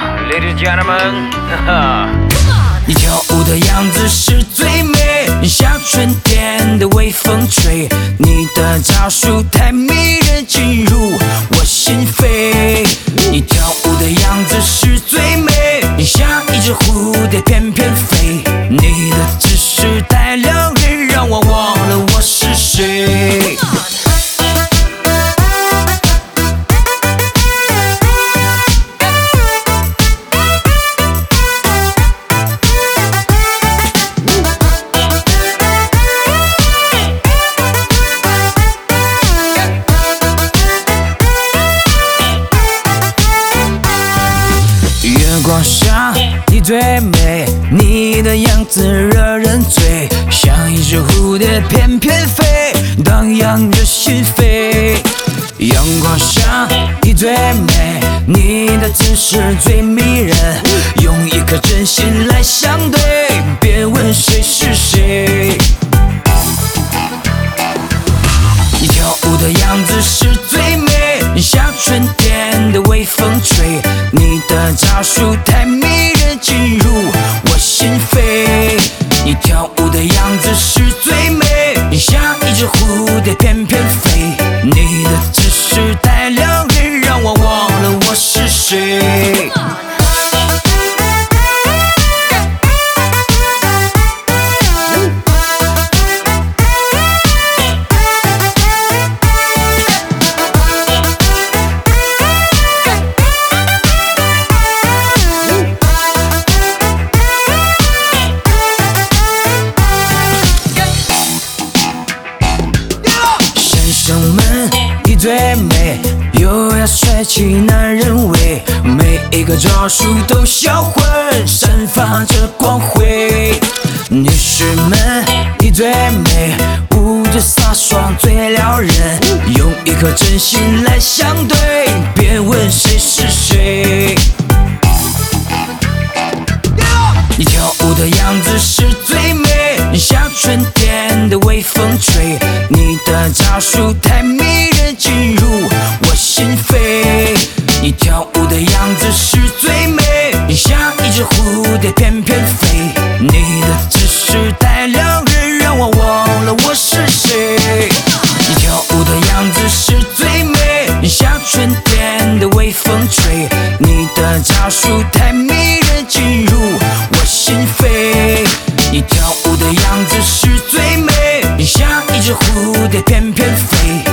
Ladies and gentlemen， 你跳舞的样子是最美，像春天的微风吹，你的招数太迷人，进入我心扉。你跳舞的样子是最美，像一只蝴蝶翩翩飞，你的姿势太撩人，让我忘了我是谁。月光下你最美，你的样子惹人醉，像一只蝴蝶翩翩飞，荡漾着心扉。阳光下你最美，你的姿势最迷人，用一颗真心来相对，别问谁是谁。你跳舞的样子是最美，像春天的微风吹，你的招数太迷人，进入我心扉。你跳舞的样子是最美，像一只蝴蝶翩翩飞，你的姿势太撩人，让我忘了我是谁。先生们，你最美，优雅帅气男人味，每一个招数都销魂，散发着光辉。女士们，你最美，舞着飒爽最撩人，用一颗真心来相对，别问谁是谁。你跳舞的样子是最美，像春天的微风吹，你的招数太迷人，进入我心扉。你跳舞的样子是最美，像一只蝴蝶翩翩飞，你的姿势太撩人，让我忘了我是谁。你跳舞的样子是最美，像春天的微风吹，你的招数太迷人，进入我心扉。你跳舞的样子是最美，像一只蝴蝶翩翩飞。